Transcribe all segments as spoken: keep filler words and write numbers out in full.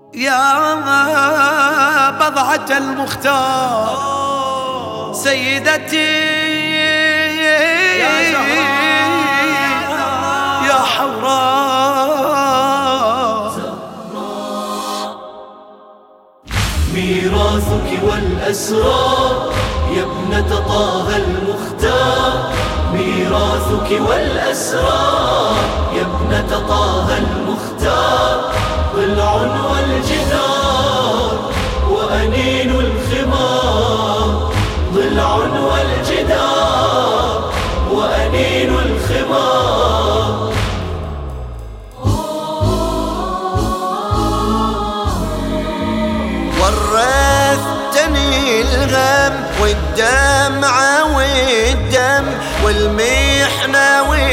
يا بضعة المختار سيدتي يا حوراء، ميراثك والأسرار يا ابنة طه المختار، ميراثك والأسرار يا ابنة طه المختار، ضلع والجدار وأنين الخمار، ضلع والجدار وأنين الخمار. ورثتني الغم والدمعة والدم والمحنة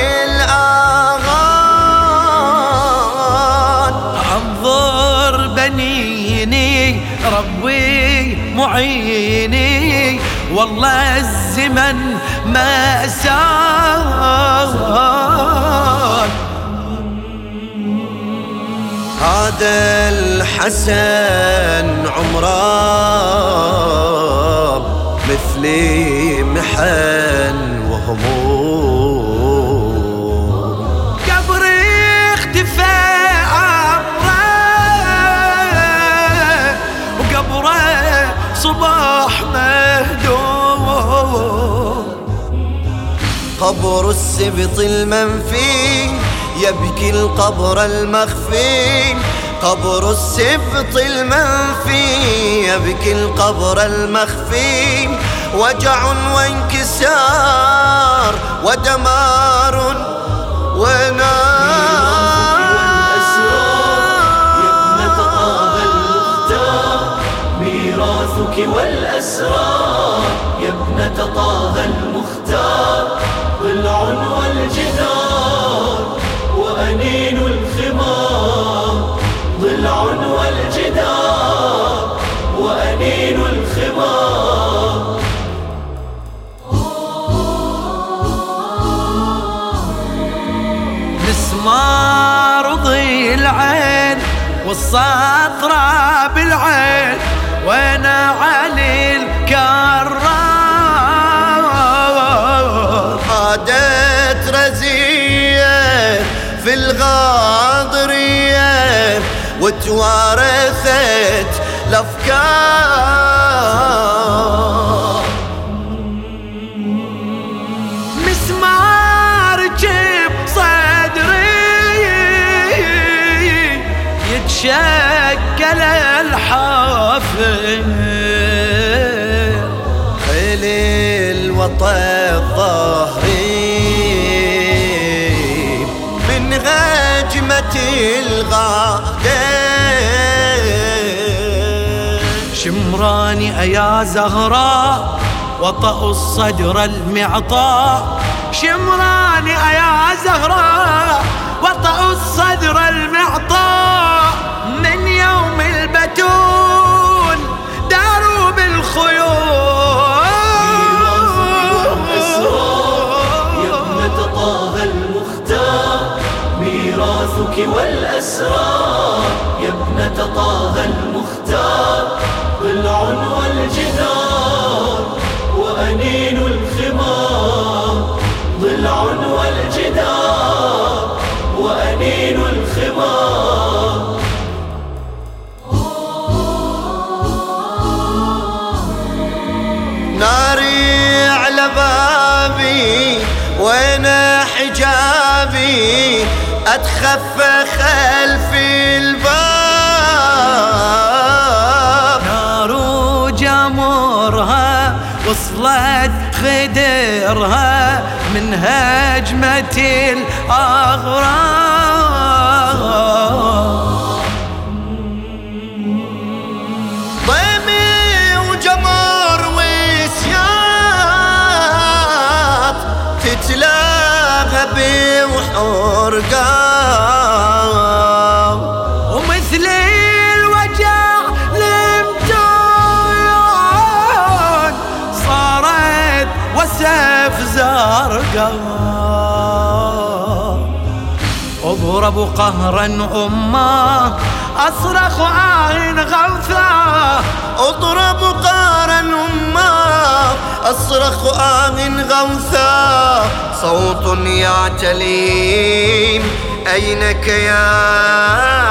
والآغال، انظر بنيني ربي معيني، والله الزمن ما سال. هذا الحسن عمره مثلي محن وهموم، قبري اختفى عمره وقبره صباح مهدوم، قبر السبط المنفي يبكي القبر المخفي، قبر السبط المنفي يبكي القبر المخفي، وجع وانكسار ودمار ونار. يا ابنة طه المختار، ميراثك والأسرار يا ابنة طه المختار، ضلع والجدار وأنين الخمار، ضلع والجدار وأنين الخمار. مسمار ضي العين والسطرة بالعين، وانا علي الكرار، عادت رزية في الغاضرية وتوارثت الأفكار، مسمار جيب صدري يتشكل الحافل، خليل وطن ظهري من غجمة الغادة، شمراني أيا زهراء وطأ الصدر المعطاء، شمراني أيا زهراء وطأ الصدر المعطاء، من يوم البتول داروا بالخيول. يا ابنة طه المختار، ميراثك والأسرار يا ابنة طه المختار، ضلع والجدار وأنين الخمار، ضلع والجدار وأنين الخمار. ناري على بابي وانا حجابي اتخفى خلف الباب، نار جمرها وصلت خدرها من هجمة الأغراب، ضيمي وجمر وسياط تتلاغى بوحرقام، ومثل الوجع لمتون صارت وسف زرقاء، اضرب قهرا أمه أصرخ آه غوثا اضرب قارا أماه أصرخ آه غوثا صوت يعتلي أينك يا